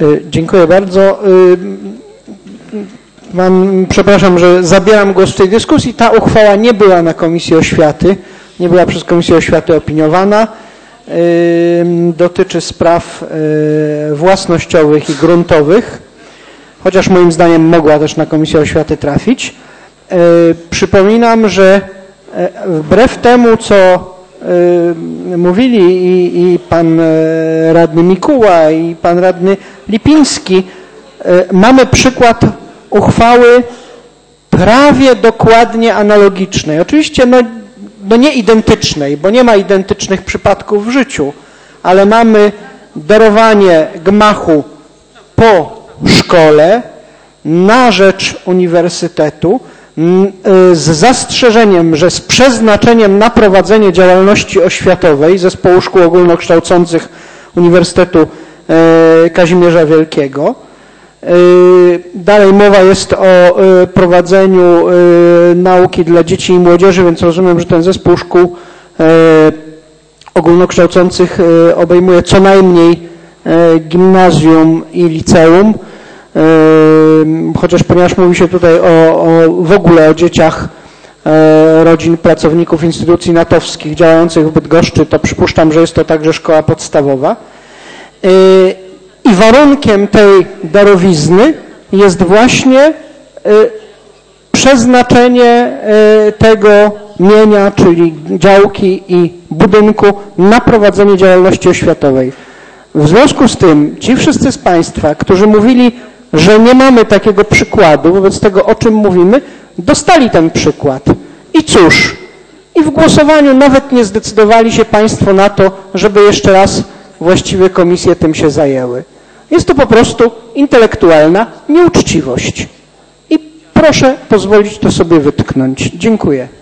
Dziękuję bardzo. Przepraszam, że zabieram głos w tej dyskusji. Ta uchwała nie była na Komisji Oświaty, nie była przez Komisję Oświaty opiniowana. Dotyczy spraw własnościowych i gruntowych, chociaż moim zdaniem mogła też na Komisję Oświaty trafić. Przypominam, że wbrew temu, co mówili i pan radny Mikuła, i pan radny Lipiński, mamy przykład uchwały prawie dokładnie analogicznej. Oczywiście no nie identycznej, bo nie ma identycznych przypadków w życiu, ale mamy darowanie gmachu po szkole na rzecz uniwersytetu z zastrzeżeniem, że z przeznaczeniem na prowadzenie działalności oświatowej Zespołu Szkół Ogólnokształcących Uniwersytetu Kazimierza Wielkiego. Dalej mowa jest o prowadzeniu nauki dla dzieci i młodzieży, więc rozumiem, że ten Zespół Szkół Ogólnokształcących obejmuje co najmniej gimnazjum i liceum, chociaż ponieważ mówi się tutaj w ogóle o dzieciach rodzin pracowników instytucji natowskich działających w Bydgoszczy, to przypuszczam, że jest to także szkoła podstawowa. I warunkiem tej darowizny jest właśnie przeznaczenie tego mienia, czyli działki i budynku na prowadzenie działalności oświatowej. W związku z tym ci wszyscy z Państwa, którzy mówili, że nie mamy takiego przykładu, wobec tego, o czym mówimy, dostali ten przykład. I cóż, i w głosowaniu nawet nie zdecydowali się Państwo na to, żeby jeszcze raz właściwe komisje tym się zajęły. Jest to po prostu intelektualna nieuczciwość. I proszę pozwolić to sobie wytknąć. Dziękuję.